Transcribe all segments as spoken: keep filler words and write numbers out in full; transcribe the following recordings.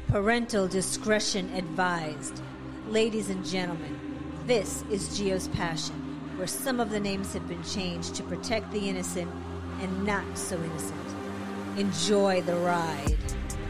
Parental discretion advised. Ladies and gentlemen, this is Gio's Passion, where some of the names have been changed to protect the innocent and not so innocent. Enjoy the ride.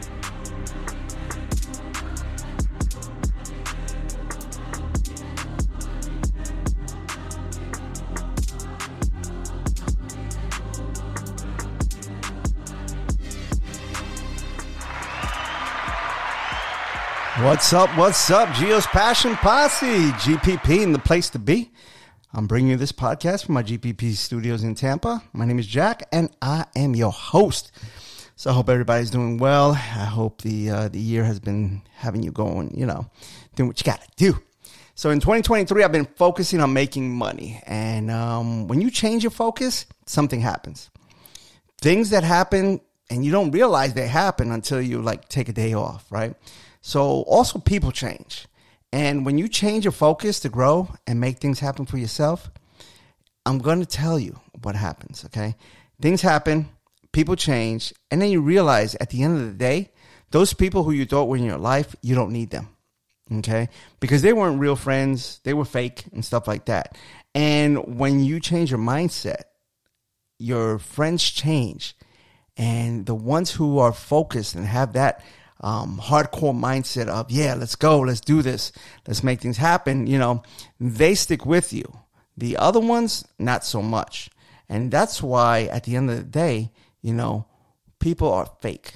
What's up, what's up, Gio's Passion Posse, G P P in the place to be. I'm bringing you this podcast from my G P P studios in Tampa. My name is Jack, and I am your host. So I hope everybody's doing well. I hope the uh, the year has been having you going, you know, doing what you got to do. So in twenty twenty-three, I've been focusing on making money. And um, when you change your focus, something happens. Things that happen, and you don't realize they happen until you, like, take a day off, right? So also people change. And when you change your focus to grow and make things happen for yourself, I'm going to tell you what happens, okay? Things happen, people change, and then you realize at the end of the day, those people who you thought were in your life, you don't need them, okay? Because they weren't real friends, they were fake and stuff like that. And when you change your mindset, your friends change. And the ones who are focused and have that Um, hardcore mindset of, yeah, let's go, let's do this, let's make things happen, you know, they stick with you. The other ones, not so much. And that's why at the end of the day, you know, people are fake.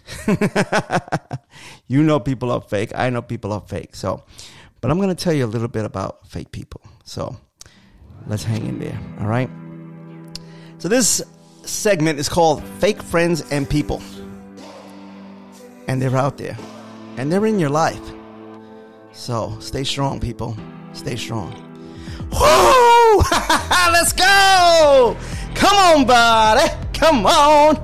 You know people are fake. I know people are fake. So, but I'm going to tell you a little bit about fake people. So let's hang in there. All right. So this segment is called Fake Friends and People. And they're out there. And they're in your life. So stay strong, people. Stay strong. Woo! Let's go! Come on, buddy. Come on.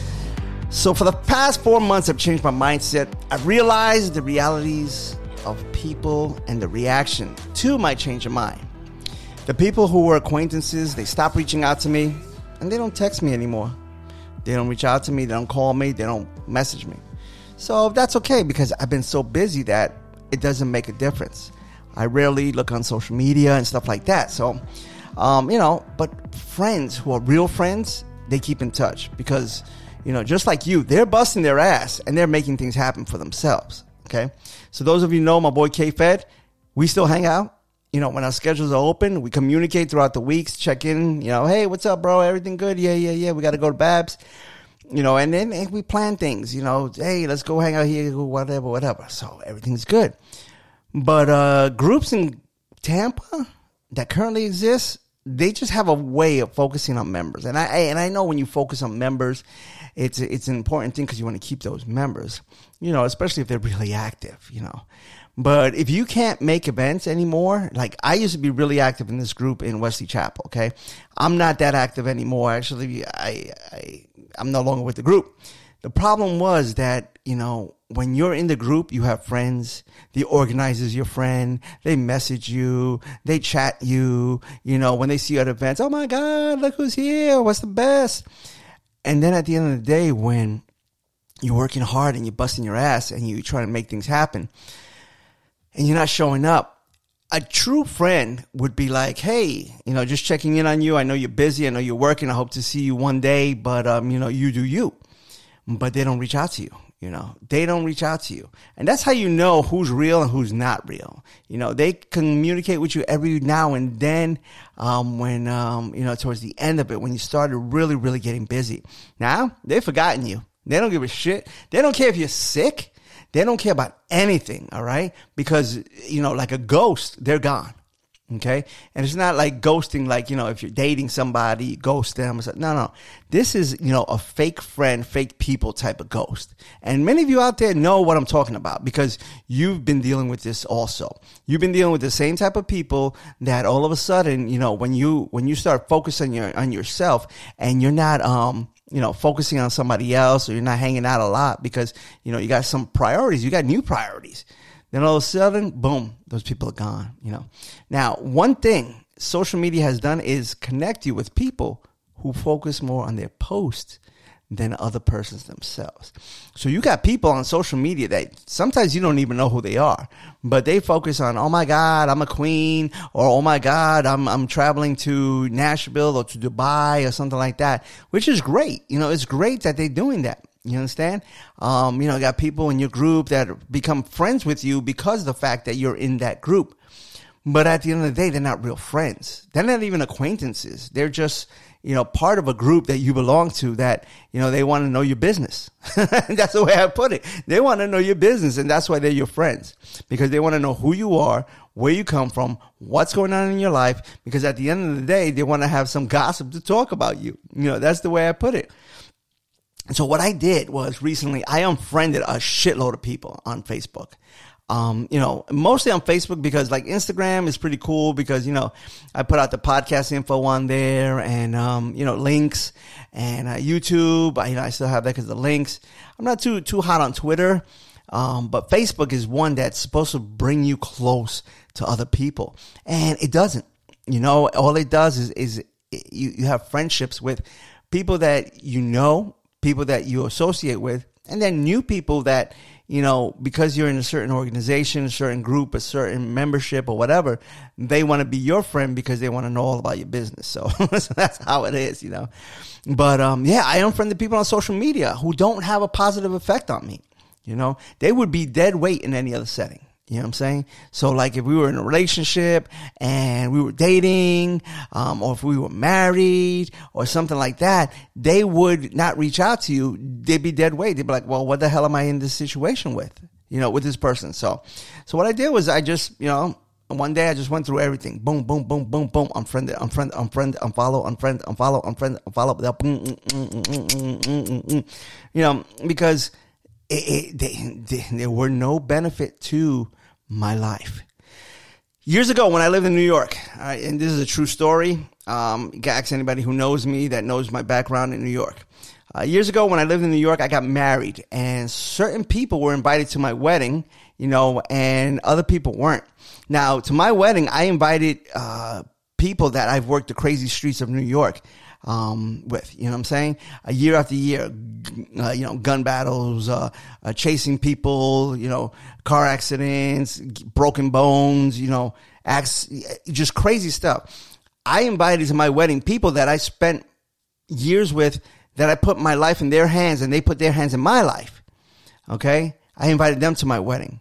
So for the past four months, I've changed my mindset. I've realized the realities of people and the reaction to my change of mind. The people who were acquaintances, they stopped reaching out to me. And they don't text me anymore. They don't reach out to me. They don't call me. They don't message me. So that's okay because I've been so busy that it doesn't make a difference. I rarely look on social media and stuff like that. So, um, you know, but friends who are real friends, they keep in touch because, you know, just like you, they're busting their ass and they're making things happen for themselves. Okay. So those of you know my boy K-Fed, we still hang out. You know, when our schedules are open, we communicate throughout the weeks, check in, you know, hey, what's up, bro? Everything good? Yeah, yeah, yeah. We got to go to Babs. You know, and then and we plan things, you know, hey, let's go hang out here, whatever, whatever. So everything's good. But uh, groups in Tampa that currently exist, they just have a way of focusing on members. And I and I know when you focus on members, it's it's an important thing because you want to keep those members, you know, especially if they're really active, you know. But if you can't make events anymore, like I used to be really active in this group in Wesley Chapel, okay? I'm not that active anymore. Actually, I, I, I'm no longer with the group. The problem was that, you know, when you're in the group, you have friends. The organizer's your friend. They message you. They chat you. You know, when they see you at events, oh my God, look who's here. What's the best? And then at the end of the day, when you're working hard and you're busting your ass and you're trying to make things happen, and you're not showing up, a true friend would be like, hey, you know, just checking in on you. I know you're busy. I know you're working. I hope to see you one day, but, um, you know, you do you. But they don't reach out to you, you know. They don't reach out to you. And that's how you know who's real and who's not real. You know, they communicate with you every now and then um, when, um, you know, towards the end of it, when you started really, really getting busy. Now, they've forgotten you. They don't give a shit. They don't care if you're sick. They don't care about anything, all right? Because, you know, like a ghost, they're gone, okay? And it's not like ghosting, like, you know, if you're dating somebody, you ghost them. Or something. No, no. This is, you know, a fake friend, fake people type of ghost. And many of you out there know what I'm talking about because you've been dealing with this also. You've been dealing with the same type of people that all of a sudden, you know, when you when you start focusing on, your, on yourself and you're not, um, you know, focusing on somebody else or you're not hanging out a lot because, you know, you got some priorities, you got new priorities. Then all of a sudden, boom, those people are gone, you know. Now, one thing social media has done is connect you with people who focus more on their posts than other persons themselves. So you got people on social media that sometimes you don't even know who they are, but they focus on, oh my God, I'm a queen, or oh my God, I'm I'm traveling to Nashville or to Dubai or something like that, which is great. You know, it's great that they're doing that. You understand? Um, you know, you got people in your group that become friends with you because of the fact that you're in that group. But at the end of the day, they're not real friends. They're not even acquaintances. They're just, you know, part of a group that you belong to that, you know, they want to know your business. That's the way I put it. They want to know your business, and that's why they're your friends, because they want to know who you are, where you come from, what's going on in your life, because at the end of the day, they want to have some gossip to talk about you. You know, that's the way I put it. And so what I did was recently, I unfriended a shitload of people on Facebook. Um, you know, mostly on Facebook, because like Instagram is pretty cool because, you know, I put out the podcast info on there and, um, you know, links, and uh, YouTube, I, you know, I still have that because of the links. I'm not too, too hot on Twitter. Um, but Facebook is one that's supposed to bring you close to other people, and it doesn't. You know, all it does is, is you, you have friendships with people that you know, people that you associate with, and then new people that, you know, because you're in a certain organization, a certain group, a certain membership or whatever, they want to be your friend because they want to know all about your business. So, so that's how it is, you know. But, um, yeah, I unfriended people on social media who don't have a positive effect on me. You know, they would be dead weight in any other setting. You know what I'm saying? So like if we were in a relationship and we were dating, um, or if we were married or something like that, they would not reach out to you. They'd be dead weight. They'd be like, well, what the hell am I in this situation with? You know, with this person. So, so what I did was I just, you know, one day I just went through everything. Boom, boom, boom, boom, boom. Unfriended, unfriended, unfriended, unfollow, unfriend, unfollow, unfriend, unfollow. Boom, mm, mm, mm, mm, mm, mm, mm. You know, because It, it, they, they, there were no benefit to my life. Years ago, when I lived in New York, uh, and this is a true story, um, you can ask anybody who knows me that knows my background in New York. Uh, years ago, when I lived in New York, I got married, and certain people were invited to my wedding, you know, and other people weren't. Now, to my wedding, I invited uh, people that I've worked the crazy streets of New York um, with, you know what I'm saying? A year after year, uh, you know, gun battles, uh, uh, chasing people, you know, car accidents, broken bones, you know, acts, just crazy stuff. I invited to my wedding people that I spent years with, that I put my life in their hands and they put their hands in my life. Okay. I invited them to my wedding.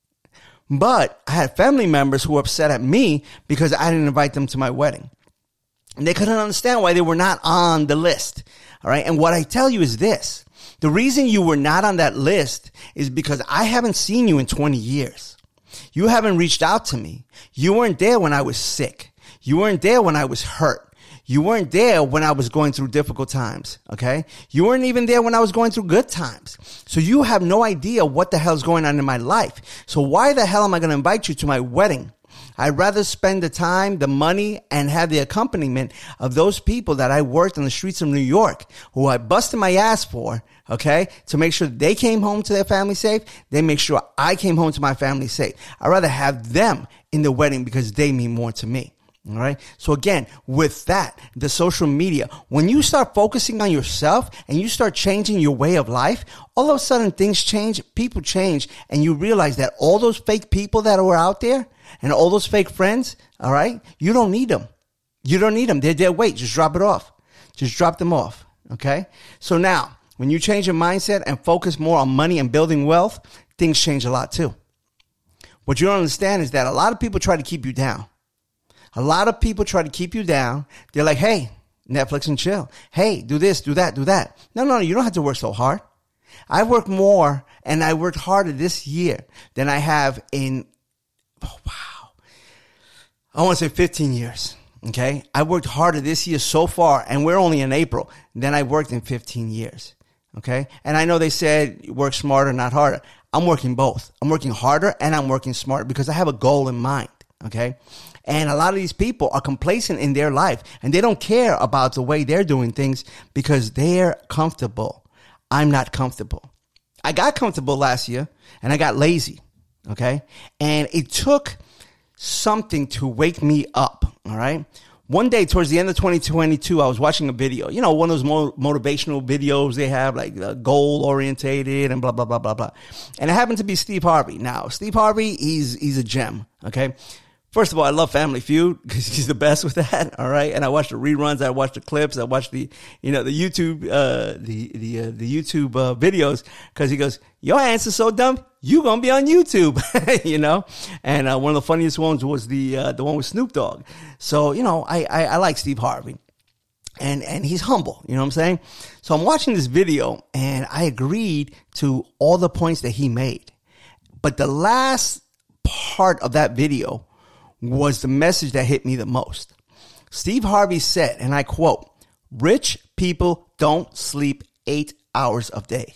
But I had family members who were upset at me because I didn't invite them to my wedding. And they couldn't understand why they were not on the list. All right. And what I tell you is this. The reason you were not on that list is because I haven't seen you in twenty years. You haven't reached out to me. You weren't there when I was sick. You weren't there when I was hurt. You weren't there when I was going through difficult times. Okay. You weren't even there when I was going through good times. So you have no idea what the hell's going on in my life. So why the hell am I going to invite you to my wedding? I'd rather spend the time, the money, and have the accompaniment of those people that I worked on the streets of New York, who I busted my ass for, okay, to make sure they came home to their family safe. They make sure I came home to my family safe. I'd rather have them in the wedding because they mean more to me. All right. So again, with that, the social media, when you start focusing on yourself and you start changing your way of life, all of a sudden things change, people change, and you realize that all those fake people that were out there and all those fake friends, all right, you don't need them. You don't need them. They're dead weight. Just drop it off. Just drop them off. Okay. So now, when you change your mindset and focus more on money and building wealth, things change a lot too. What you don't understand is that a lot of people try to keep you down. A lot of people try to keep you down. They're like, hey, Netflix and chill. Hey, do this, do that, do that. No, no, no, you don't have to work so hard. I work more and I worked harder this year than I have in, oh, wow. I want to say fifteen years. Okay. I worked harder this year so far, and we're only in April, than I worked in fifteen years. Okay. And I know they said work smarter, not harder. I'm working both. I'm working harder and I'm working smarter because I have a goal in mind. Okay. And a lot of these people are complacent in their life and they don't care about the way they're doing things because they're comfortable. I'm not comfortable. I got comfortable last year and I got lazy. Okay. And it took something to wake me up. All right. one day towards the end of twenty twenty-two, I was watching a video, you know, one of those mo- motivational videos they have, like uh, goal orientated and blah, blah, blah, blah, blah. And it happened to be Steve Harvey. Now, Steve Harvey, he's, he's a gem. Okay. First of all, I love Family Feud because he's the best with that. All right. And I watch the reruns. I watch the clips. I watch the, you know, the YouTube, uh, the, the, uh, the YouTube, uh, videos because he goes, your answer's so dumb. You gonna be on YouTube, you know? And, uh, one of the funniest ones was the, uh, the one with Snoop Dogg. So, you know, I, I, I like Steve Harvey and, and he's humble. You know what I'm saying? So I'm watching this video and I agreed to all the points that he made. But the last part of that video was the message that hit me the most. Steve Harvey said, and I quote, rich people don't sleep eight hours a day.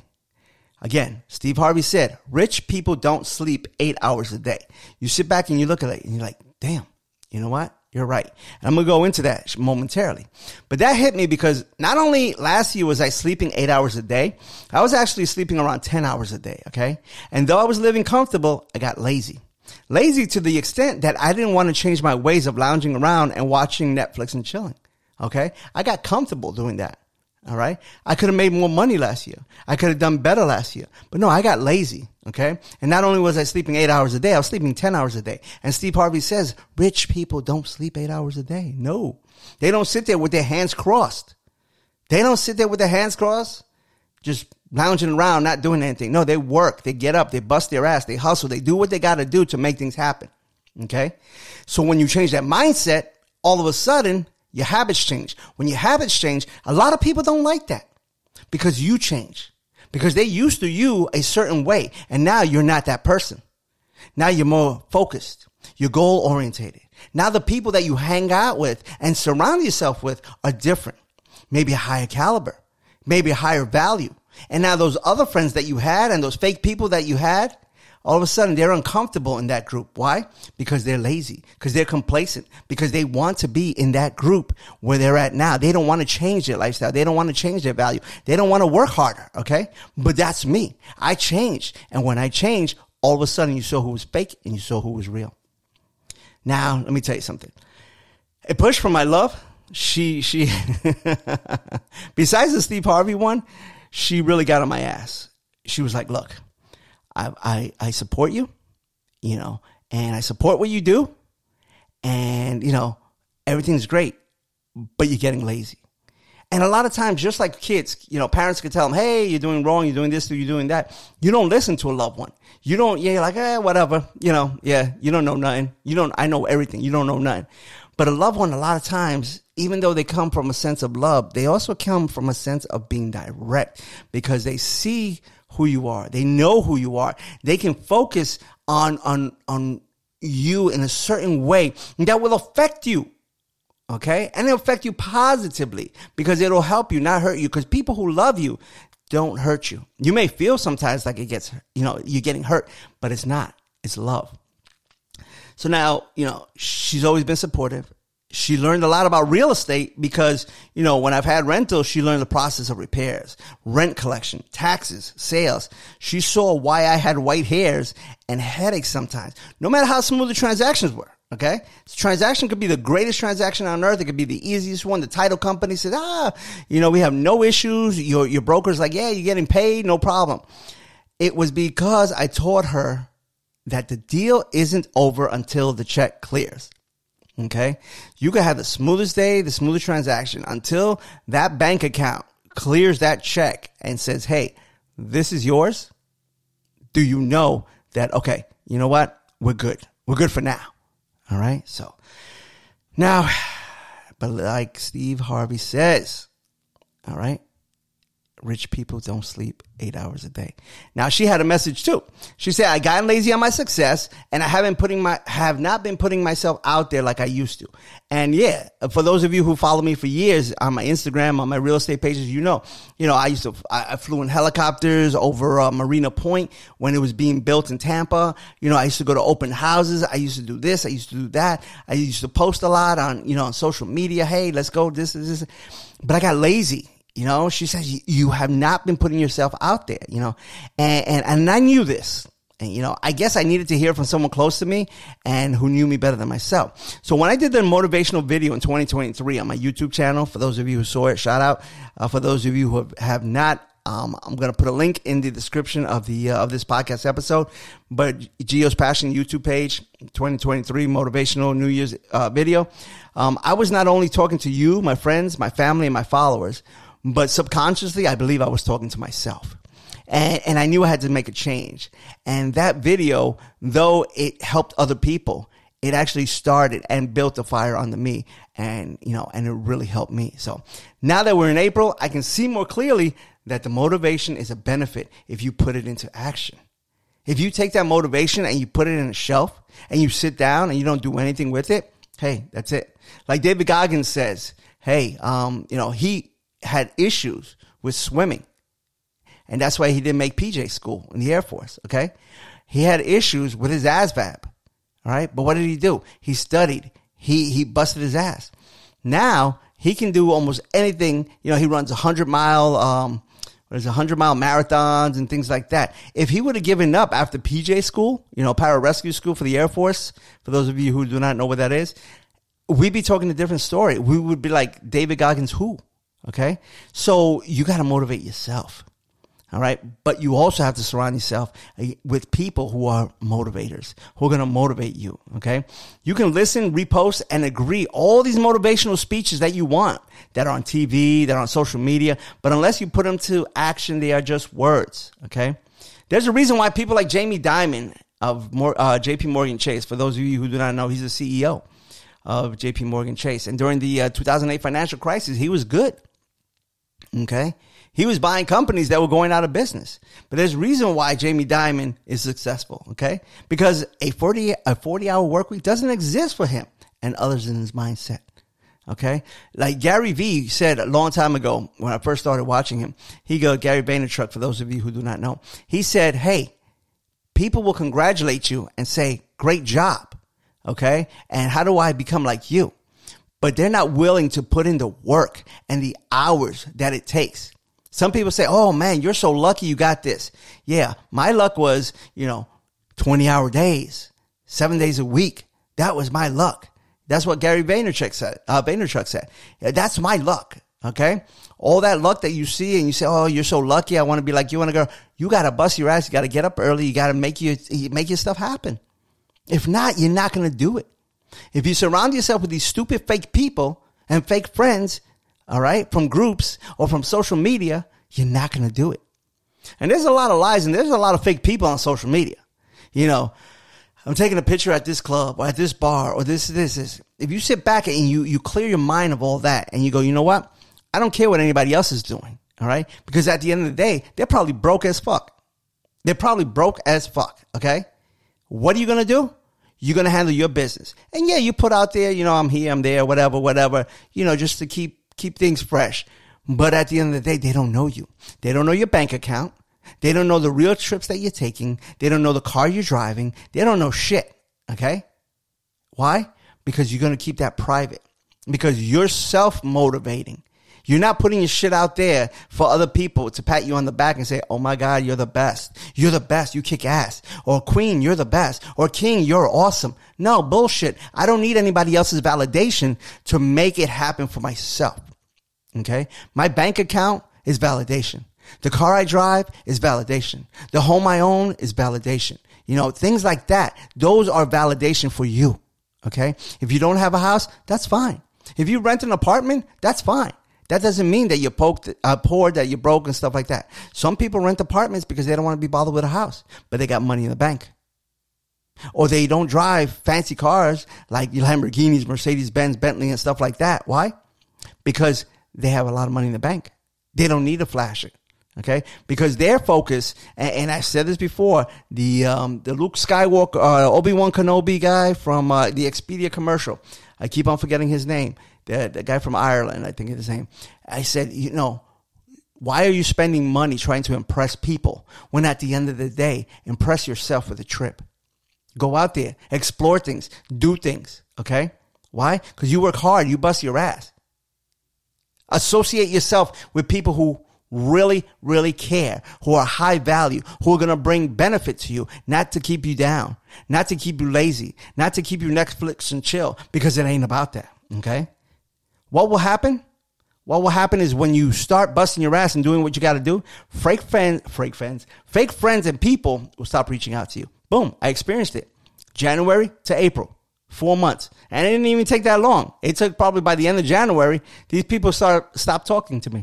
Again, Steve Harvey said, rich people don't sleep eight hours a day. You sit back and you look at it and you're like, damn, you know what? You're right. And I'm going to go into that momentarily. But that hit me because not only last year was I sleeping eight hours a day, I was actually sleeping around ten hours a day. Okay. And though I was living comfortable, I got lazy. Lazy to the extent that I didn't want to change my ways of lounging around and watching Netflix and chilling. Okay. I got comfortable doing that. All right. I could have made more money last year. I could have done better last year. But no, I got lazy. Okay. And not only was I sleeping eight hours a day, I was sleeping ten hours a day. And Steve Harvey says, rich people don't sleep eight hours a day. No, they don't sit there with their hands crossed. They don't sit there with their hands crossed, just lounging around, not doing anything. No, they work, they get up, they bust their ass, they hustle, they do what they got to do to make things happen. Okay. So when you change that mindset, all of a sudden your habits change. When your habits change, a lot of people don't like that because you change, because they used to you a certain way. And now you're not that person. Now you're more focused. You're goal orientated. Now the people that you hang out with and surround yourself with are different, maybe a higher caliber, maybe a higher value. And now those other friends that you had and those fake people that you had, all of a sudden they're uncomfortable in that group. Why? Because they're lazy, because they're complacent, because they want to be in that group where they're at now. They don't want to change their lifestyle. They don't want to change their value. They don't want to work harder. Okay. But that's me. I changed. And when I changed, all of a sudden you saw who was fake and you saw who was real. Now, let me tell you something. A push from my love. She, she, besides the Steve Harvey one, she really got on my ass. She was like, look, I, I, I support you, you know, and I support what you do. And, you know, everything's great, but you're getting lazy. And a lot of times, just like kids, you know, parents can tell them, hey, you're doing wrong. You're doing this, you're doing that. You don't listen to a loved one. You don't, yeah, you're like, eh, whatever. You know, yeah, you don't know nothing. You don't, I know everything. You don't know nothing. But a loved one, a lot of times, even though they come from a sense of love, they also come from a sense of being direct because they see who you are. They know who you are. They can focus on, on, on you in a certain way that will affect you. Okay. And it'll affect you positively because it'll help you, not hurt you. Because people who love you don't hurt you. You may feel sometimes like it gets, you know, you're getting hurt, but it's not. It's love. So now, you know, she's always been supportive. She learned a lot about real estate because, you know, when I've had rentals, she learned the process of repairs, rent collection, taxes, sales. She saw why I had white hairs and headaches sometimes, no matter how smooth the transactions were. Okay. This transaction could be the greatest transaction on earth. It could be the easiest one. The title company said, ah, you know, we have no issues. Your, your broker's like, yeah, you're getting paid. No problem. It was because I taught her that the deal isn't over until the check clears. Okay. You can have the smoothest day, the smoothest transaction until that bank account clears that check and says, hey, this is yours. Do you know that, okay, you know what? We're good. We're good for now. All right. So now, but like Steve Harvey says, all right, rich people don't sleep eight hours a day. Now she had a message too. She said, I got lazy on my success and I haven't putting my, have not been putting myself out there like I used to. And yeah, for those of you who follow me for years on my Instagram, on my real estate pages, you know, you know, I used to, I, I flew in helicopters over uh, Marina Point when it was being built in Tampa. You know, I used to go to open houses. I used to do this. I used to do that. I used to post a lot on, you know, on social media. Hey, let's go. This is this. But I got lazy. You know, she says, you have not been putting yourself out there, you know, and, and, and I knew this. And, you know, I guess I needed to hear from someone close to me and who knew me better than myself. So when I did the motivational video in twenty twenty-three on my YouTube channel, for those of you who saw it, shout out. Uh, for those of you who have, have not, um, I'm going to put a link in the description of the, uh, of this podcast episode. But Gio's Passion YouTube page, twenty twenty-three motivational New Year's, uh, video. Um, I was not only talking to you, my friends, my family, and my followers, but subconsciously, I believe I was talking to myself. And, and I knew I had to make a change. And that video, though it helped other people, it actually started and built a fire under me. And, you know, and it really helped me. So now that we're in April, I can see more clearly that the motivation is a benefit if you put it into action. If you take that motivation and you put it in a shelf and you sit down and you don't do anything with it, hey, that's it. Like David Goggins says, hey, um, you know, he had issues with swimming. And that's why he didn't make P J school in the Air Force, okay? He had issues with his A S V A B, all right? But what did he do? He studied. He he busted his ass. Now, he can do almost anything. You know, he runs one hundred mile, um, what is it, one hundred mile marathons and things like that. If he would have given up after P J school, you know, pararescue school for the Air Force, for those of you who do not know what that is, we'd be talking a different story. We would be like David Goggins who, okay? So you got to motivate yourself. All right. But you also have to surround yourself with people who are motivators, who are going to motivate you. Okay. You can listen, repost, and agree all these motivational speeches that you want that are on T V, that are on social media. But unless you put them to action, they are just words. Okay. There's a reason why people like Jamie Dimon of uh, J P Morgan Chase, for those of you who do not know, he's the C E O of J P Morgan Chase. And during the uh, two thousand eight financial crisis, he was good. Okay. He was buying companies that were going out of business. But there's a reason why Jamie Dimon is successful, okay? Because a forty, a forty-hour work week doesn't exist for him and others in his mindset, okay? Like Gary Vee said a long time ago when I first started watching him, he go, Gary Vaynerchuk, for those of you who do not know, he said, hey, people will congratulate you and say, great job, okay? And how do I become like you? But they're not willing to put in the work and the hours that it takes. Some people say, oh man, you're so lucky you got this. Yeah, my luck was, you know, twenty hour days, seven days a week. That was my luck. That's what Gary Vaynerchuk said. Uh, Vaynerchuk said, yeah, that's my luck. Okay. All that luck that you see and you say, oh, you're so lucky. I want to be like you and a girl. You got to bust your ass. You got to get up early. You got to make your, make your stuff happen. If not, you're not going to do it. If you surround yourself with these stupid fake people and fake friends, all right, from groups or from social media, you're not going to do it. And there's a lot of lies and there's a lot of fake people on social media. You know, I'm taking a picture at this club or at this bar or this, this, this. If you sit back and you, you clear your mind of all that and you go, you know what? I don't care what anybody else is doing. All right. Because at the end of the day, they're probably broke as fuck. They're probably broke as fuck. Okay. What are you going to do? You're going to handle your business. And yeah, you put out there, you know, I'm here, I'm there, whatever, whatever, you know, just to keep, keep things fresh. But at the end of the day, they don't know you. They don't know your bank account. They don't know the real trips that you're taking. They don't know the car you're driving. They don't know shit. Okay. Why? Because you're going to keep that private. Because you're self-motivating. You're not putting your shit out there for other people to pat you on the back and say, oh my God, you're the best. You're the best. You kick ass. Or queen, you're the best. Or king, you're awesome. No, bullshit. I don't need anybody else's validation to make it happen for myself. Okay. My bank account is validation. The car I drive is validation. The home I own is validation. You know, things like that. Those are validation for you. Okay. If you don't have a house, that's fine. If you rent an apartment, that's fine. That doesn't mean that you're poked, uh, poor, that you're broke and stuff like that. Some people rent apartments because they don't want to be bothered with a house, but they got money in the bank. Or they don't drive fancy cars like Lamborghinis, Mercedes-Benz, Bentley and stuff like that. Why? Because they have a lot of money in the bank. They don't need to flash it. Okay, because their focus, and, and I said this before, the um, the Luke Skywalker, uh, Obi-Wan Kenobi guy from uh, the Expedia commercial. I keep on forgetting his name. The, the guy from Ireland, I think is his name. I said, you know, why are you spending money trying to impress people when at the end of the day, impress yourself with a trip? Go out there, explore things, do things. Okay, why? Because you work hard, you bust your ass. Associate yourself with people who really, really care, who are high value, who are going to bring benefit to you, not to keep you down, not to keep you lazy, not to keep you Netflix and chill, because it ain't about that. Okay. What will happen? What will happen is when you start busting your ass and doing what you got to do, fake friends, fake friends, fake friends and people will stop reaching out to you. Boom. I experienced it. January to April, four months. And it didn't even take that long. It took probably by the end of January, these people start, stopped talking to me.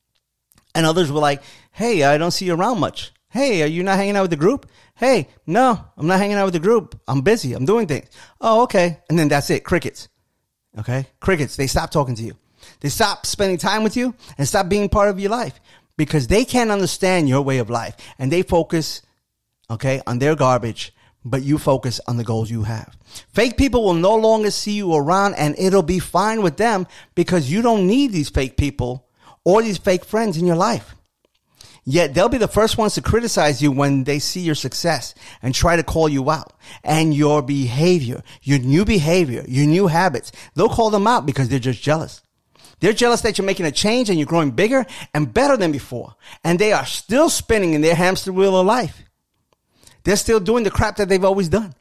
And others were like, hey, I don't see you around much. Hey, are you not hanging out with the group? Hey, no, I'm not hanging out with the group. I'm busy. I'm doing things. Oh, okay. And then that's it. Crickets. Okay. Crickets. They stop talking to you. They stop spending time with you and stop being part of your life because they can't understand your way of life and they focus, okay, on their garbage, but you focus on the goals you have. Fake people will no longer see you around and it'll be fine with them because you don't need these fake people or these fake friends in your life. Yet they'll be the first ones to criticize you when they see your success and try to call you out and your behavior, your new behavior, your new habits. They'll call them out because they're just jealous. They're jealous that you're making a change and you're growing bigger and better than before. And they are still spinning in their hamster wheel of life. They're still doing the crap that they've always done.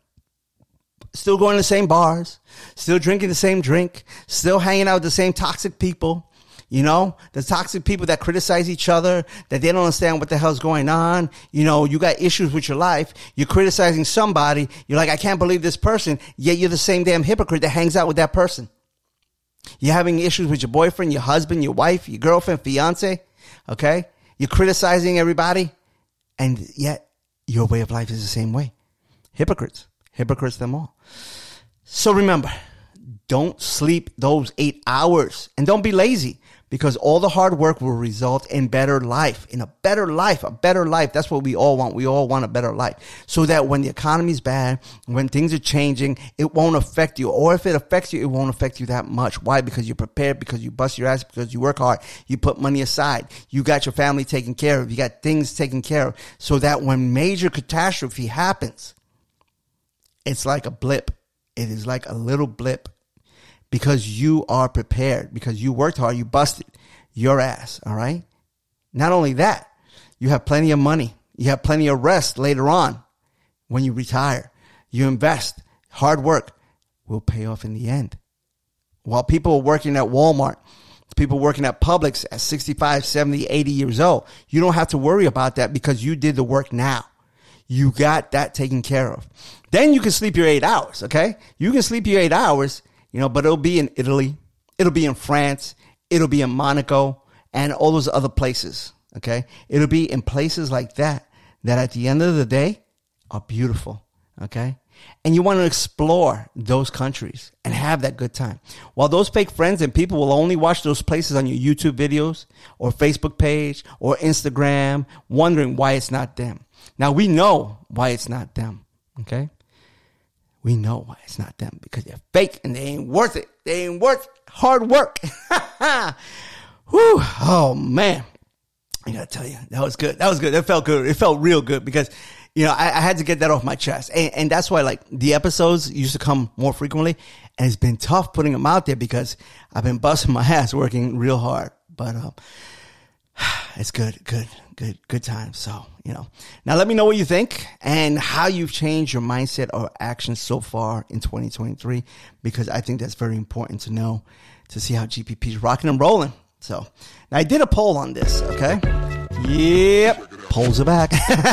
Still going to the same bars, still drinking the same drink, still hanging out with the same toxic people. You know, the toxic people that criticize each other, that they don't understand what the hell's going on. You know, you got issues with your life. You're criticizing somebody. You're like, I can't believe this person. Yet you're the same damn hypocrite that hangs out with that person. You're having issues with your boyfriend, your husband, your wife, your girlfriend, fiance. Okay. You're criticizing everybody. And yet your way of life is the same way. Hypocrites. Hypocrites them all. So remember, don't sleep those eight hours and don't be lazy. Because all the hard work will result in better life, in a better life, a better life. That's what we all want. We all want a better life. So that when the economy's bad, when things are changing, it won't affect you. Or if it affects you, it won't affect you that much. Why? Because you're prepared, because you bust your ass, because you work hard. You put money aside. You got your family taken care of. You got things taken care of. So that when major catastrophe happens, it's like a blip. It is like a little blip. Because you are prepared, because you worked hard, you busted your ass, all right? Not only that, you have plenty of money. You have plenty of rest later on when you retire. You invest. Hard work will pay off in the end. While people are working at Walmart, people working at Publix at sixty-five, seventy, eighty years old, you don't have to worry about that because you did the work now. You got that taken care of. Then you can sleep your eight hours, okay? You can sleep your eight hours. You know, but it'll be in Italy, it'll be in France, it'll be in Monaco, and all those other places, okay? It'll be in places like that, that at the end of the day are beautiful, okay? And you want to explore those countries and have that good time. While those fake friends and people will only watch those places on your YouTube videos or Facebook page or Instagram, wondering why it's not them. Now, we know why it's not them, okay? We know why it's not them, because they're fake and they ain't worth it. They ain't worth hard work. Whew. Oh, man. I got to tell you, that was good. That was good. That felt good. It felt real good because, you know, I, I had to get that off my chest. And, and that's why, like, the episodes used to come more frequently. And it's been tough putting them out there because I've been busting my ass working real hard. But um, it's good, good, good, good time. So, you know, now let me know what you think and how you've changed your mindset or actions so far in twenty twenty-three, because I think that's very important to know to see how G P P is rocking and rolling. So now I did a poll on this. Okay. Yep. Polls are back.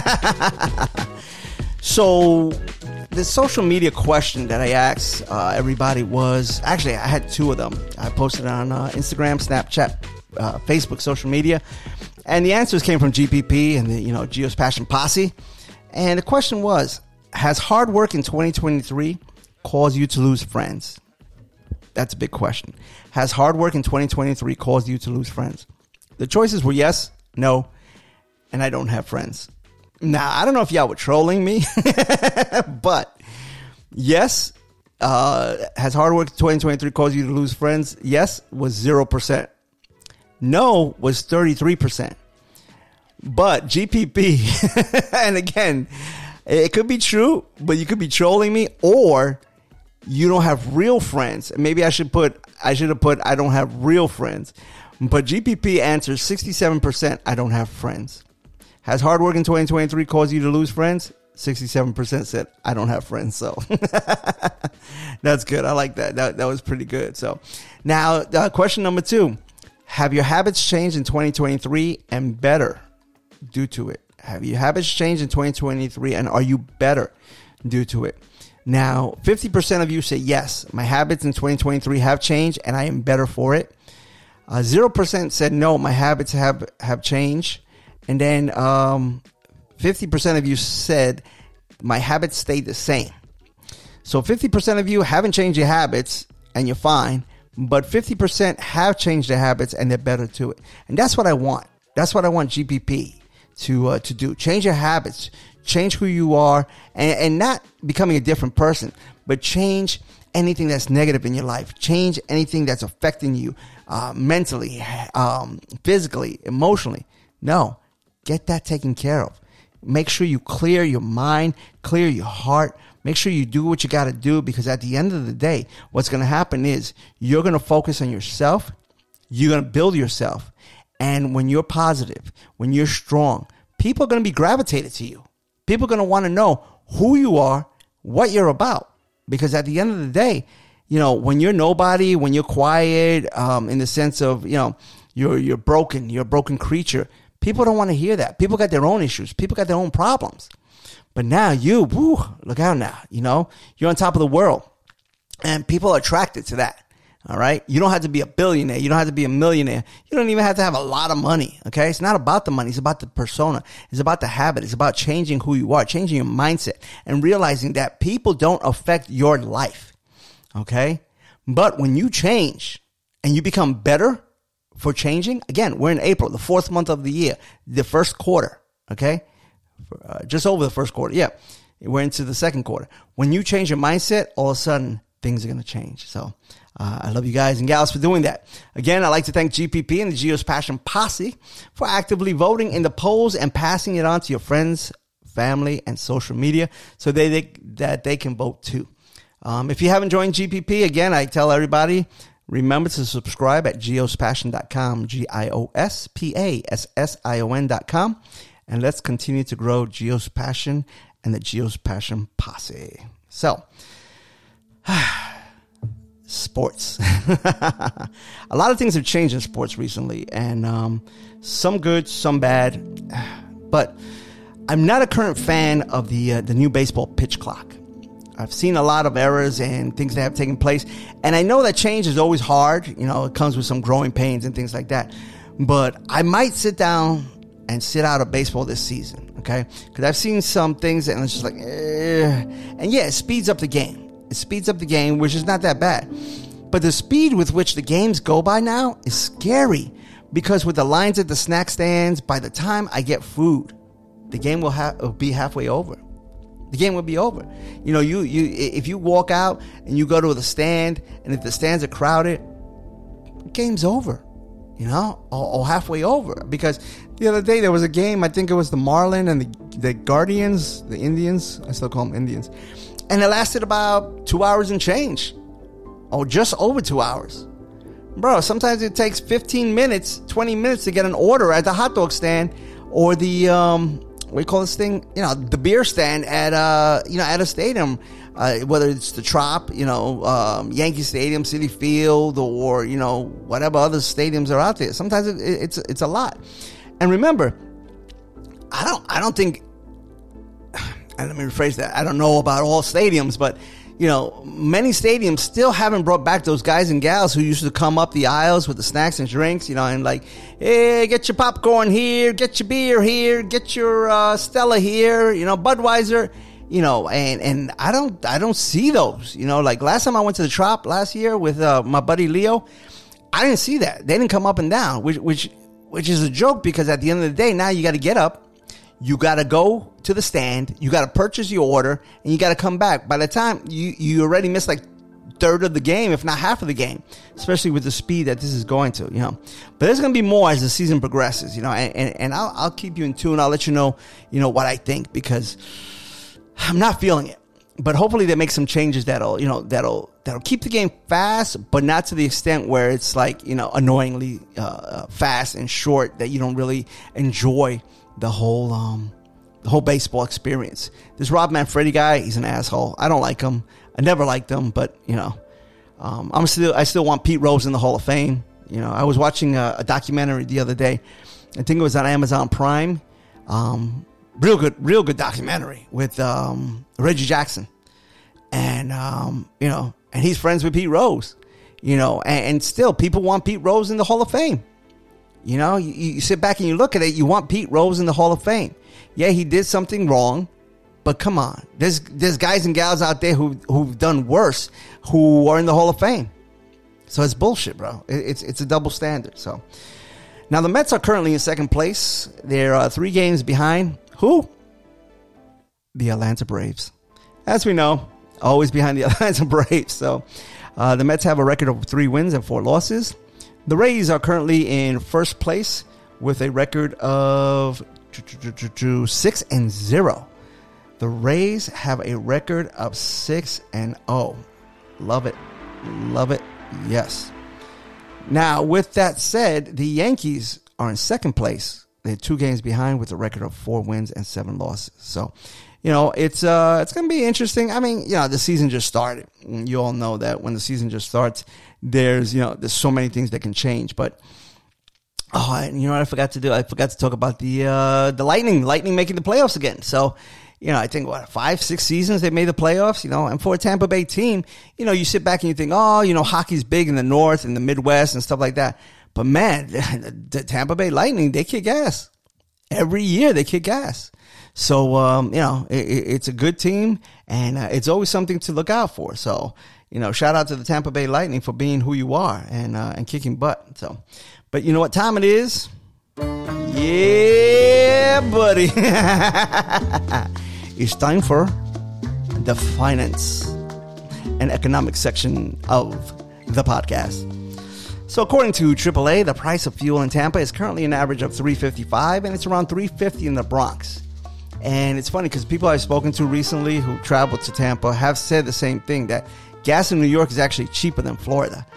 So the social media question that I asked uh, everybody was, actually I had two of them. I posted on uh, Instagram, Snapchat, uh, Facebook, social media. And the answers came from G P P and the, you know, Geo's Passion Posse. And the question was, has hard work in twenty twenty-three caused you to lose friends? That's a big question. Has hard work in twenty twenty-three caused you to lose friends? The choices were yes, no, and I don't have friends. Now, I don't know if y'all were trolling me, but yes, uh, has hard work in twenty twenty-three caused you to lose friends? Yes, was zero percent. No was thirty-three percent. But G P P, and again, it could be true, but you could be trolling me, or you don't have real friends. Maybe I should put, I should have put, I don't have real friends. But G P P answers sixty-seven percent, I don't have friends. Has hard work in twenty twenty-three caused you to lose friends? sixty-seven percent said, I don't have friends. So that's good. I like that. That, that was pretty good. So now uh, question number two, have your habits changed in twenty twenty-three and better due to it? Have your habits changed in twenty twenty-three and are you better due to it? Now, fifty percent of you say yes, my habits in twenty twenty-three have changed and I am better for it. Uh, zero percent said no, my habits have, have changed. And then um, fifty percent of you said my habits stayed the same. So fifty percent of you haven't changed your habits and you're fine, but fifty percent have changed their habits and they're better to it. And that's what I want. That's what I want G P P to uh, to do. Change your habits, change who you are, and, and not becoming a different person, but change anything that's negative in your life. Change anything that's affecting you uh, mentally, um, physically, emotionally. No. Get that taken care of. Make sure you clear your mind, clear your heart. Make sure you do what you got to do, because at the end of the day, what's going to happen is you're going to focus on yourself. You're going to build yourself. And when you're positive, when you're strong, people are going to be gravitated to you. People are going to want to know who you are, what you're about. Because at the end of the day, you know, when you're nobody, when you're quiet, um, in the sense of, you know, you're you're broken, you're a broken creature. People don't want to hear that. People got their own issues. People got their own problems. But now you, woo, look out now. You know, you're on top of the world. And people are attracted to that. All right. You don't have to be a billionaire. You don't have to be a millionaire. You don't even have to have a lot of money. Okay. It's not about the money. It's about the persona. It's about the habit. It's about changing who you are, changing your mindset, and realizing that people don't affect your life. Okay. But when you change and you become better for changing, again, we're in April, the fourth month of the year, the first quarter, okay? Uh, just over the first quarter, yeah. We're into the second quarter. When you change your mindset, all of a sudden, things are going to change. So uh, I love you guys and gals for doing that. Again, I'd like to thank G P P and the Geo's Passion Posse for actively voting in the polls and passing it on to your friends, family, and social media so they, they that they can vote too. Um, if you haven't joined G P P, again, I tell everybody, remember to subscribe at geos passion dot com, G I O S P A S S I O N dot com. And let's continue to grow Geo's Passion and the Geo's Passion Posse. So, sports. A lot of things have changed in sports recently, and um, some good, some bad. But I'm not a current fan of the uh, the new baseball pitch clock. I've seen a lot of errors and things that have taken place. And I know that change is always hard. You know, it comes with some growing pains and things like that. But I might sit down and sit out of baseball this season, okay? Because I've seen some things and it's just like, eh. And yeah, it speeds up the game. It speeds up the game, which is not that bad. But the speed with which the games go by now is scary. Because with the lines at the snack stands, by the time I get food, the game will, ha- will be halfway over. The game will be over. You know, you, you if you walk out and you go to the stand, and if the stands are crowded, the game's over. You know, or, or halfway over. Because the other day there was a game, I think it was the Marlin and the, the Guardians, the Indians. I still call them Indians. And it lasted about two hours and change. Or just over two hours. Bro, sometimes it takes fifteen minutes, twenty minutes to get an order at the hot dog stand or the... um. What do you call this thing? You know, the beer stand at uh, you know, at a stadium, uh, whether it's the Trop, you know, um, Yankee Stadium, Citi Field, or you know, whatever other stadiums are out there. Sometimes it, it's it's a lot. And remember, I don't I don't think. And let me rephrase that. I don't know about all stadiums, but you know, many stadiums still haven't brought back those guys and gals who used to come up the aisles with the snacks and drinks, you know, and like, hey, get your popcorn here, get your beer here, get your uh, Stella here, you know, Budweiser, you know, and, and I don't, I don't see those, you know, like last time I went to the Trop last year with uh, my buddy Leo, I didn't see that. They didn't come up and down, which, which, which is a joke because at the end of the day, now you got to get up. You got to go to the stand. You got to purchase your order and you got to come back. By the time you, you already missed like third of the game, if not half of the game, especially with the speed that this is going to, you know, but there's going to be more as the season progresses, you know, and, and, and I'll, I'll keep you in tune. I'll let you know, you know, what I think because I'm not feeling it, but hopefully they make some changes that'll, you know, that'll, that'll keep the game fast, but not to the extent where it's like, you know, annoyingly uh, fast and short that you don't really enjoy the whole um, the whole baseball experience. This Rob Manfredi guy, he's an asshole. I don't like him. I never liked him, but you know, um, I'm still I still want Pete Rose in the Hall of Fame. You know, I was watching a, a documentary the other day. I think it was on Amazon Prime. Um, real good, real good documentary with um, Reggie Jackson. And, um, you know, and he's friends with Pete Rose, you know, and, and still people want Pete Rose in the Hall of Fame. You know, you, you sit back and you look at it, you want Pete Rose in the Hall of Fame. Yeah, he did something wrong, but come on. There's there's guys and gals out there who, who've done worse who are in the Hall of Fame. So it's bullshit, bro. It, it's, it's a double standard. So now the Mets are currently in second place. They're uh, three games behind. Who? The Atlanta Braves. As we know, always behind the Atlanta Braves. So uh, the Mets have a record of three wins and four losses. The Rays are currently in first place with a record of six and zero. The Rays have a record of six and oh. Love it. Love it. Yes. Now, with that said, the Yankees are in second place. They're two games behind with a record of four wins and seven losses. So, you know, it's uh, it's going to be interesting. I mean, you know, the season just started. You all know that when the season just starts, there's, you know, there's so many things that can change. But, oh, and you know what I forgot to do? I forgot to talk about the uh, the Lightning. Lightning making the playoffs again. So, you know, I think, what, five, six seasons they made the playoffs, you know, and for a Tampa Bay team, you know, you sit back and you think, oh, you know, hockey's big in the North and the Midwest and stuff like that. But, man, the Tampa Bay Lightning, they kick ass. Every year they kick ass. So, um, you know, it, it's a good team, and uh, it's always something to look out for. So, you know, shout out to the Tampa Bay Lightning for being who you are and uh, and kicking butt. So, but you know what time it is? Yeah, buddy. It's time for the finance and economic section of the podcast. So according to triple A, the price of fuel in Tampa is currently an average of three fifty-five, and it's around three fifty in the Bronx. And it's funny because people I've spoken to recently who traveled to Tampa have said the same thing, that gas in New York is actually cheaper than Florida.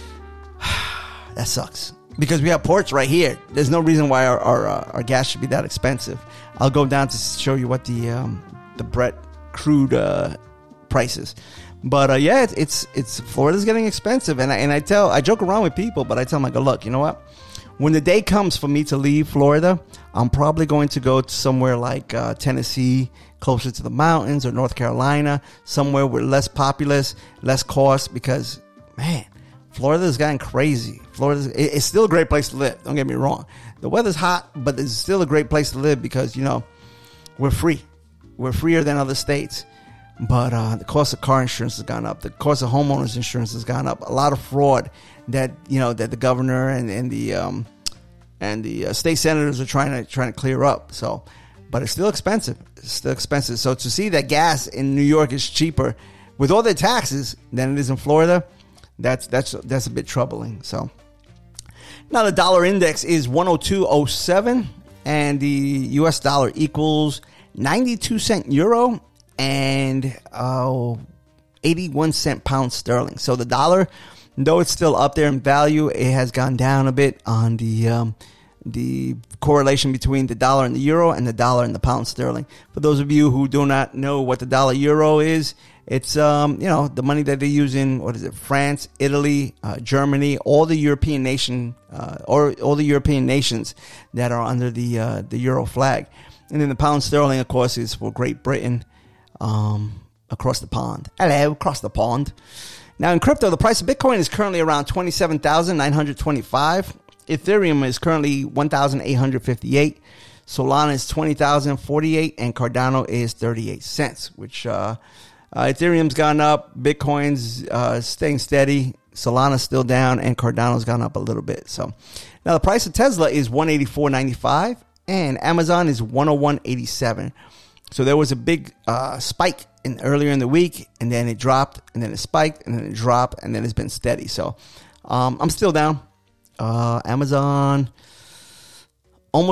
That sucks. Because we have ports right here. There's no reason why our our, uh, our gas should be that expensive. I'll go down to show you what the um, the Brent crude uh, prices. But uh, yeah, it's, it's it's Florida's getting expensive, and I, and I tell I joke around with people, but I tell them, I go, look, you know what? When the day comes for me to leave Florida, I'm probably going to go to somewhere like uh, Tennessee, closer to the mountains, or North Carolina, somewhere with less populace, less cost, because man, Florida's gotten crazy. Florida's it, it's still a great place to live. Don't get me wrong. The weather's hot, but it's still a great place to live because, you know, we're free. We're freer than other states. But uh, the cost of car insurance has gone up. The cost of homeowners insurance has gone up. A lot of fraud that, you know, that the governor and, and the um, and the uh, state senators are trying to trying to clear up. So, but it's still expensive. It's still expensive. So to see that gas in New York is cheaper with all their taxes than it is in Florida, that's that's that's a bit troubling. So now the dollar index is one oh two oh seven, and the U S dollar equals ninety-two cent euro and uh, eighty-one cent pound sterling. So the dollar, though it's still up there in value, it has gone down a bit on the um, the correlation between the dollar and the euro and the dollar and the pound sterling. For those of you who do not know what the dollar euro is, it's um you know the money that they use in, what is it, France, Italy, uh, Germany, all the European nation uh, or all the European nations that are under the uh, the euro flag. And then the pound sterling, of course, is for Great Britain. Um, across the pond. Hello, across the pond. Now in crypto, the price of Bitcoin is currently around twenty-seven thousand nine hundred twenty-five. Ethereum is currently one thousand eight hundred fifty-eight. Solana is twenty thousand forty-eight, and Cardano is thirty-eight cents, which uh, uh, Ethereum's gone up, Bitcoin's uh, staying steady, Solana's still down, and Cardano's gone up a little bit. So now the price of Tesla is one eighty-four ninety-five, and Amazon is one oh one eighty-seven. So there was a big uh, spike in earlier in the week, and then it dropped, and then it spiked, and then it dropped, and then it's been steady. So um, I'm still down. Uh, Amazon almost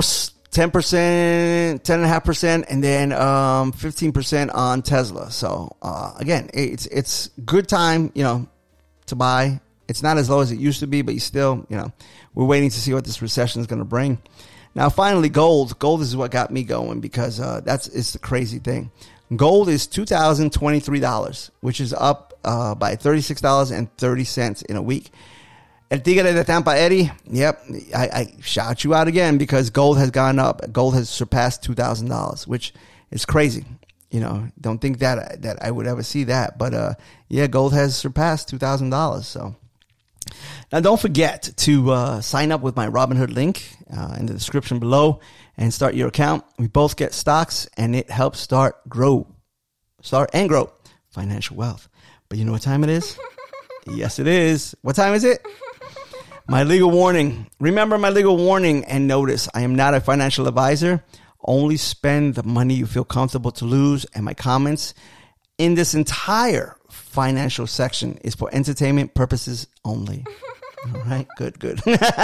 ten percent, ten point five percent, and then um, fifteen percent on Tesla. So, uh, again, it's it's good time, you know, to buy. It's not as low as it used to be, but you still, you know, we're waiting to see what this recession is going to bring. Now, finally, gold. Gold is what got me going because uh, that's it's the crazy thing. Gold is two thousand twenty-three dollars, which is up uh, by thirty-six dollars and thirty cents in a week. El Tigre de Tampa, Eddie, yep, I, I shout you out again because gold has gone up. Gold has surpassed two thousand dollars, which is crazy. You know, don't think that that I would ever see that. But, uh, yeah, gold has surpassed two thousand dollars. So now don't forget to uh, sign up with my Robinhood link uh, in the description below and start your account. We both get stocks, and it helps start, grow, start and grow financial wealth. But you know what time it is? Yes, it is. What time is it? My legal warning. Remember my legal warning and notice. I am not a financial advisor. Only spend the money you feel comfortable to lose. And my comments in this entire financial section is for entertainment purposes only. All right. Good, good.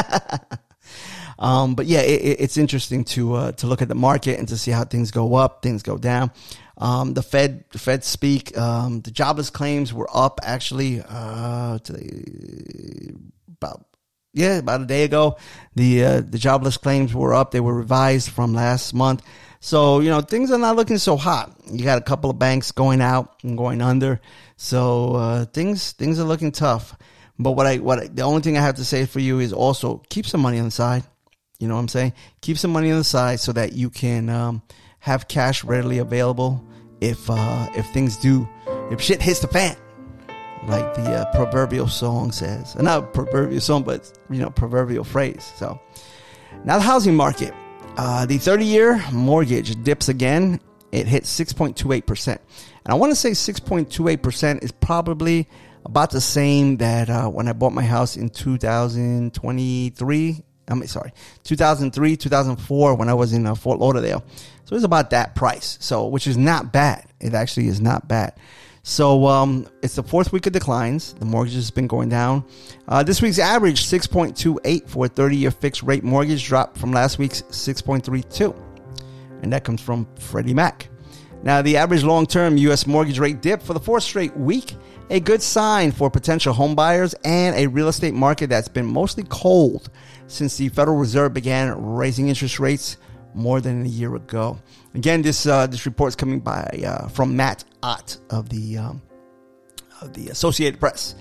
um, but yeah, it, it's interesting to uh, to look at the market and to see how things go up, things go down. Um, the Fed, the Fed speak. Um, the jobless claims were up actually uh, to the, about. Yeah, about a day ago, the uh, the jobless claims were up. They were revised from last month. So, you know, things are not looking so hot. You got a couple of banks going out and going under. So uh, things things are looking tough. But what I what I, the only thing I have to say for you is also keep some money on the side. You know what I'm saying? Keep some money on the side so that you can um, have cash readily available if uh, if things do, if shit hits the fan. Like the uh, proverbial song says. Not proverbial song, but, you know, proverbial phrase. So, now the housing market. Uh, the thirty-year mortgage dips again. It hit six point two eight percent. And I want to say six point two eight percent is probably about the same that uh, when I bought my house in two thousand twenty-three. I mean, sorry, two thousand three, two thousand four when I was in uh, Fort Lauderdale. So it's about that price. So, which is not bad. It actually is not bad. So um, it's the fourth week of declines. The mortgage has been going down. Uh, this week's average, six point two eight for a thirty-year fixed rate mortgage, dropped from last week's six point three two. And that comes from Freddie Mac. Now, the average long-term U S mortgage rate dipped for the fourth straight week, a good sign for potential home buyers and a real estate market that's been mostly cold since the Federal Reserve began raising interest rates more than a year ago. Again, this uh, this report is coming by uh, from Matt Ott of the um, of the Associated Press.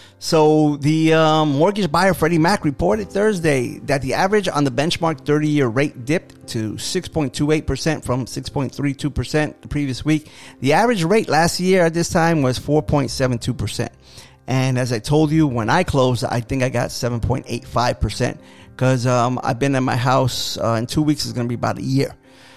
So the um, mortgage buyer Freddie Mac reported Thursday that the average on the benchmark thirty-year rate dipped to six point two eight percent from six point three two percent the previous week. The average rate last year at this time was four point seven two percent. And as I told you, when I closed, I think I got seven point eight five percent because um, I've been in my house uh, in two weeks. It's going to be about a year.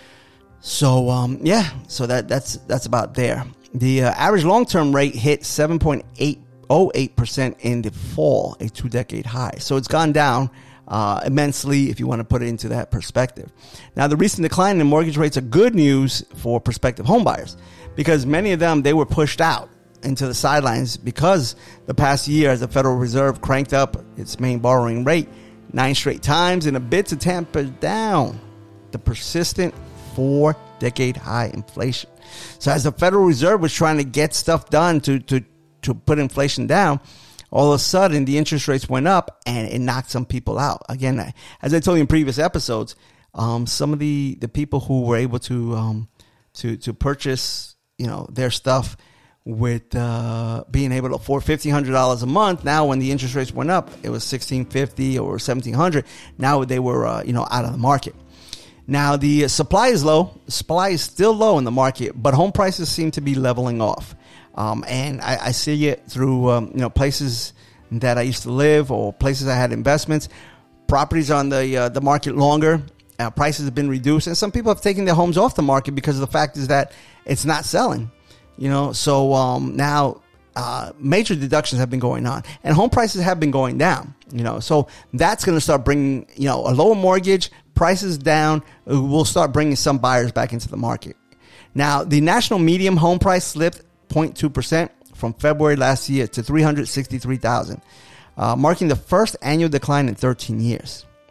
So, um, yeah, so that that's that's about there. The uh, average long-term rate hit seven point eight oh eight percent in the fall, a two-decade high. So it's gone down uh, immensely if you want to put it into that perspective. Now, the recent decline in mortgage rates are good news for prospective homebuyers because many of them, they were pushed out into the sidelines because the past year as the Federal Reserve cranked up its main borrowing rate nine straight times in a bid to tamper down the persistent four-decade high inflation. So as the Federal Reserve was trying to get stuff done to, to, to put inflation down, all of a sudden the interest rates went up and it knocked some people out. Again, as I told you in previous episodes, um, some of the, the people who were able to um, to to purchase, you know, their stuff with uh, being able to afford fifteen hundred dollars a month. Now, when the interest rates went up, it was sixteen fifty or seventeen hundred. Now they were, uh, you know, out of the market. Now, the supply is low. Supply is still low in the market, but home prices seem to be leveling off. Um, and I, I see it through, um, you know, places that I used to live or places I had investments. Properties on the uh, the market longer. Uh, prices have been reduced. And some people have taken their homes off the market because the fact is that it's not selling. You know, so um, now uh, major deductions have been going on. And home prices have been going down. You know, so that's going to start bringing, you know, a lower mortgage, prices down, will start bringing some buyers back into the market. Now, the national median home price slipped zero point two percent from February last year to three hundred sixty-three thousand dollars, uh, marking the first annual decline in thirteen years.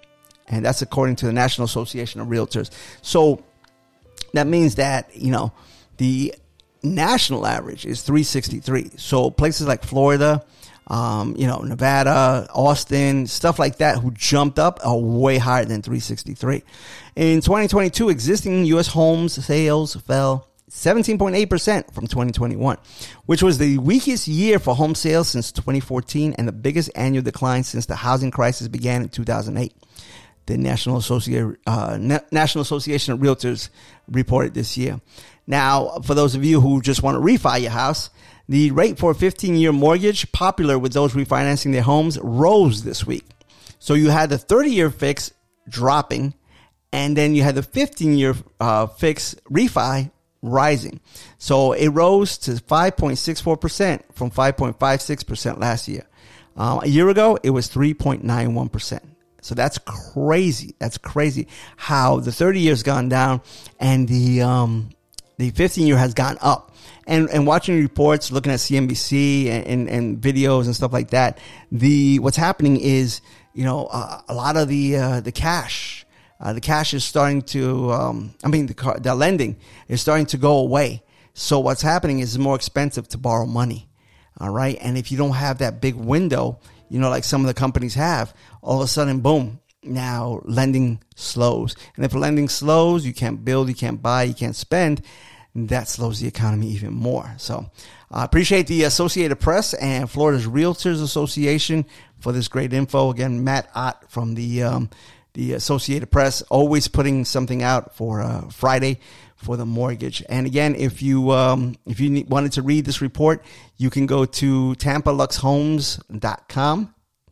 And that's according to the National Association of Realtors. So that means that, you know, the national average is three sixty-three. So places like Florida, um, you know, Nevada, Austin, stuff like that who jumped up are way higher than three sixty-three. In twenty twenty-two, existing U S homes sales fell seventeen point eight percent from twenty twenty-one, which was the weakest year for home sales since twenty fourteen and the biggest annual decline since the housing crisis began in two thousand eight. The National Association, uh, National Association of Realtors reported this year. Now, for those of you who just want to refi your house, the rate for a fifteen-year mortgage, popular with those refinancing their homes, rose this week. So you had the thirty-year fix dropping, and then you had the fifteen-year uh, fix refi rising. So it rose to five point six four percent from five point five six percent last year. Uh, a year ago, it was three point nine one percent. So that's crazy. That's crazy how the thirty years gone down and the um, the fifteen year has gone up. And and watching reports, looking at C N B C and, and, and videos and stuff like that, the what's happening is, you know, uh, a lot of the uh, the cash, uh, the cash is starting to, um, I mean, the car, the lending is starting to go away. So what's happening is it's more expensive to borrow money. All right, and if you don't have that big window, you know, like some of the companies have, all of a sudden, boom, now lending slows. And if lending slows, you can't build, you can't buy, you can't spend. That slows the economy even more. So I uh, appreciate the Associated Press and Florida's Realtors Association for this great info. Again, Matt Ott from the um, the Associated Press, always putting something out for uh, Friday for the mortgage. And again, if you um, if you need, wanted to read this report, you can go to tampa lux homes dot com,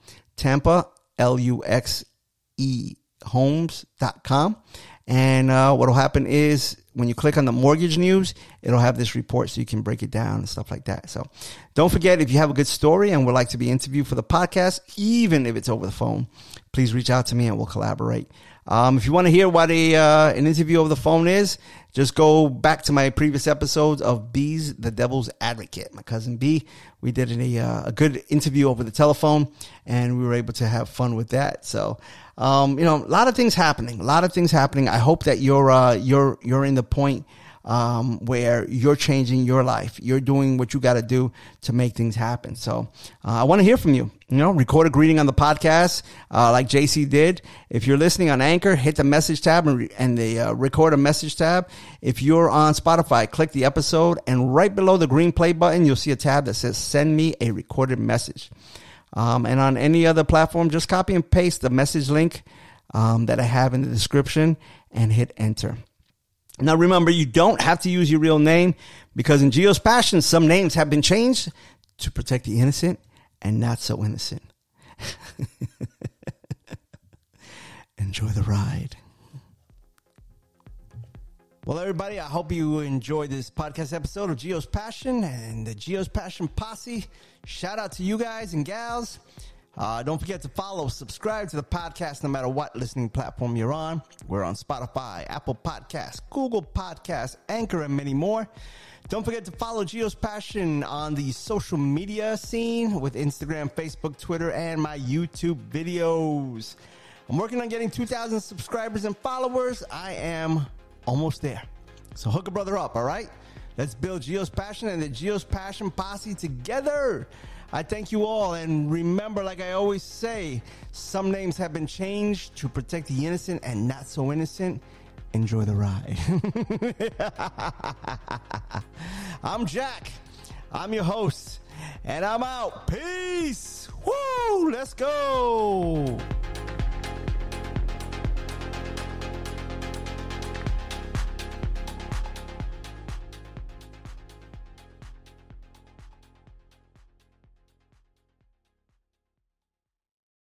Tampa, L U X E, homes dot com. And uh, what will happen is when you click on the mortgage news, it'll have this report so you can break it down and stuff like that. So don't forget, if you have a good story and would like to be interviewed for the podcast, even if it's over the phone, please reach out to me and we'll collaborate. Um, if you want to hear what a uh, an interview over the phone is, just go back to my previous episodes of B's the Devil's Advocate. My cousin B, we did a, uh, a good interview over the telephone, and we were able to have fun with that. So, um, you know, a lot of things happening. A lot of things happening. I hope that you're uh, you're you're in the point um, where you're changing your life. You're doing what you got to do to make things happen. So, uh, I want to hear from you. You know, record a greeting on the podcast, uh, like J C did. If you're listening on Anchor, hit the message tab and, re- and the uh, record a message tab. If you're on Spotify, click the episode, and right below the green play button, you'll see a tab that says send me a recorded message. Um, and on any other platform, just copy and paste the message link um, that I have in the description and hit enter. Now, remember, you don't have to use your real name, because in Gio's Passion, some names have been changed to protect the innocent and not so innocent. Enjoy the ride. Well, everybody, I hope you enjoyed this podcast episode of Gio's Passion and the Gio's Passion Posse. Shout out to you guys and gals. Uh, don't forget to follow, subscribe to the podcast no matter what listening platform you're on. We're on Spotify, Apple Podcasts, Google Podcasts, Anchor, and many more. Don't forget to follow Gio's Passion on the social media scene with Instagram, Facebook, Twitter, and my YouTube videos. I'm working on getting two thousand subscribers and followers. I am almost there. So hook a brother up, all right? Let's build Gio's Passion and the Gio's Passion Posse together. I thank you all, and remember, like I always say, some names have been changed to protect the innocent and not so innocent. Enjoy the ride. I'm Jack. I'm your host, and I'm out. Peace. Woo! Let's go.